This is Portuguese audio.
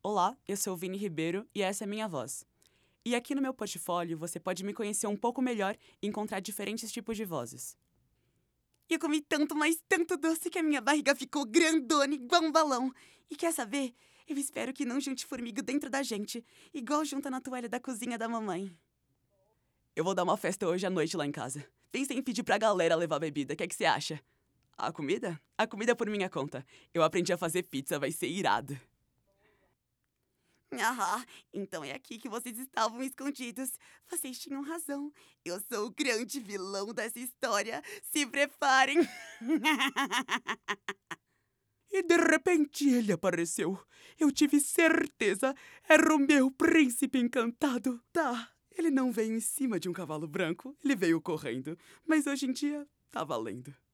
Olá, eu sou o Vini Ribeiro e essa é minha voz. E aqui no meu portfólio você pode me conhecer um pouco melhor e encontrar diferentes tipos de vozes. Eu comi tanto, mas tanto doce que a minha barriga ficou grandona, igual um balão. E quer saber? Eu espero que não junte formiga dentro da gente, igual junta na toalha da cozinha da mamãe. Eu vou dar uma festa hoje à noite lá em casa. Pensei em pedir pra galera levar bebida, o que é que você acha? A comida? A comida é por minha conta. Eu aprendi a fazer pizza, vai ser irado. Ah, então é aqui que vocês estavam escondidos. Vocês tinham razão. Eu sou o grande vilão dessa história. Se preparem. E de repente ele apareceu. Eu tive certeza, era o meu príncipe encantado. Tá, ele não veio em cima de um cavalo branco, ele veio correndo. Mas hoje em dia, tá valendo.